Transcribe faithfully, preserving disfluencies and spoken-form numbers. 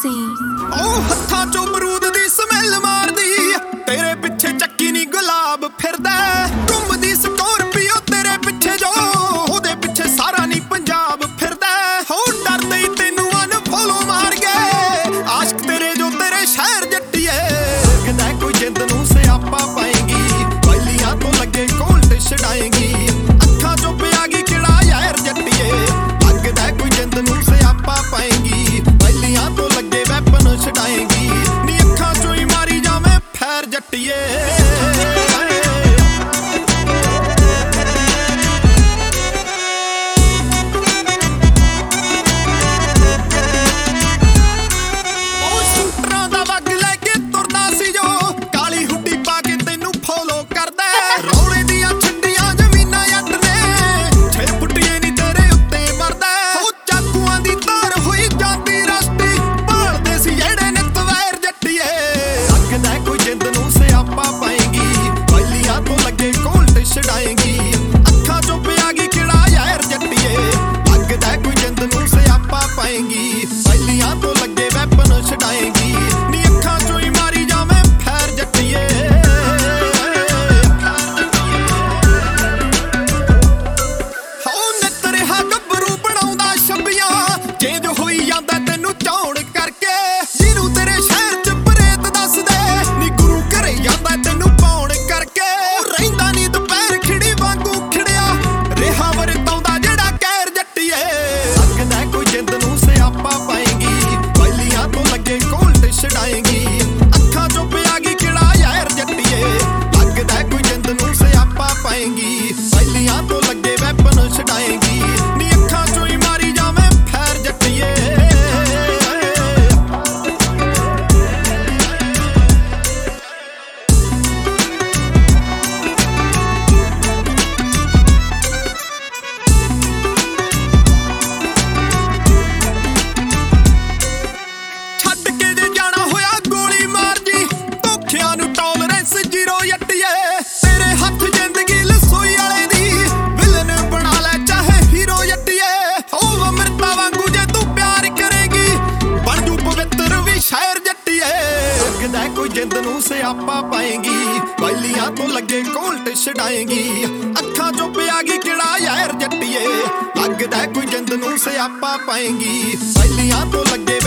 ਸੀ। ਉਹ ਹੱਥਾਂ ਚੋਂ ਬਰੂਦ ਦੀ ਸਮੈਲ ਮਾਰਦੀ, ਤੇਰੇ ਪਿੱਛੇ ਚੱਕੀ ਨੀ ਗੁਲਾਬ ਫਿਰਦਾ। ਘੁੰਮਦੀ ਸਕੋਰਪੀਓ ਤੇਰੇ ਪਿੱਛੇ, ਜੋ ਉਹਦੇ ਪਿੱਛੇ ਸਾਰਾ ਨੀ ਪੰਜਾਬ ਫਿਰਦਾ। ਹੋ ਡਰਦੇ ਹੀ ਤੈਨੂੰ ਅਨਫੋਲੋ ਮਾਰ ਗਏ ਆਸ਼ਕ ਤੇਰੇ, ਜੋ ਤੇਰੇ ਸ਼ਹਿਰ ਜੱਟੀਏ। ਕਹਿੰਦਾ ਕੋਈ ਜਿੰਦ ਨੂੰ ਸਿਆਪਾ ਪਾਏਗੀ, ਪਹਿਲੀਆਂ ਤੋਂ ਲੱਗੇ ਕੋਲਡ ਛਡਾਏਗੀ। ਅੱਖਾਂ ਚੋਂ ਪਿਆ ਗਈ ਕਿਹੜਾ ਯਾਰ ਜੱਟੀਏ, ਲੱਗਦਾ ਕੋਈ ਜਿੰਦ ਨੂੰ ਸਿਆਪਾ ਪਾਏਗੀ। ਪਹਿਲੀਆਂ ਤੋਂ ਲੱਗੇ ਵੈਪਨ ਛਡਾਏਗੀ, ਨੀ ਅੱਖਾਂ ਚੋਂ ਹੀ ਮਾਰੀ ਜਾਵੇਂ ਫੈਰ ਜੱਟੀਏ। ਛਡਾਏਗੀ ਅੱਖਾਂ ਚੋਂ ਪਿਆ ਗਈ ਕਿਹੜਾ ਯਾਰ ਜੱਟੀਏ, ਲੱਗਦਾ ਕੋਈ ਜਿੰਦ ਨੂੰ ਸਿਆਪਾ ਪਾਏਗੀ। ਪਹਿਲੀਆਂ ਤੋਂ ਲੱਗੇ ਵੈਪਨ ਛਡਾਏਗੀ, ਨੀ ਅੱਖਾਂ ਚੋਂ ਹੀ ਮਾਰੀ ਜਾਵੇਂ ਫੈਰ ਜੱਟੀਏ। ਹੋ ਨਿੱਤ ਰਿਹਾ ਗੱਭਰੂ ਬਣਾਉਂਦਾ ਛੱਬੀਆਂ, ਚੇਂਜ ਹੋਈ ਜਾਂਦਾ ਤੈਨੂੰ ਚੌੜ ਕਰਕੇ। ਜਿਹਨੂੰ ਤੇਰੇ ਸ਼ਹਿਰ ਚ ਪ੍ਰੇਤ ਦੱਸਦੇ, ਨੀ ਗੁਰੂ ਘਰੇ ਜਾਂਦਾ ਤੈਨੂੰ ਪਾਉਣ ਕਰਕੇ। ਰਹਿੰਦਾ ਨੀ ਛਡਾਏਗੀ ਅੱਖਾਂ ਚੋਂ ਪਿਆ ਗਈ ਕਿਹੜਾ ਯਾਰ ਜੱਟੀਏ, ਲੱਗਦਾ ਕੋਈ ਜਿੰਦ ਨੂੰ ਸਿਆਪਾ ਪਾਏਗੀ। ਪਹਿਲੀਆਂ ਤੋਂ ਲੱਗੇ ਵੈਪਨ ਛਡਾਏਗੀ, ਨੀ ਅੱਖਾਂ ਚੋਂ ਹੀ ਮਾਰੀ ਜਾਵੇਂ ਫੈਰ ਜੱਟੀਏ। ਕੋਈ ਜਿੰਦ ਨੂੰ ਸਿਆਪਾ ਪਾਏਗੀ, ਪਹਿਲੀਆਂ ਤੋਂ ਲੱਗੇ ਕੋਲਟ ਛਡਾਏਗੀ। ਅੱਖਾਂ ਚੋਂ ਪਿਆ ਗਈ ਕਿਹੜਾ ਯਾਰ ਜੱਟੀਏ, ਲੱਗਦਾ ਕੋਈ ਜਿੰਦ ਨੂੰ ਸਿਆਪਾ ਪਾਏਗੀ। ਪਹਿਲੀਆਂ ਤੋਂ ਲੱਗੇ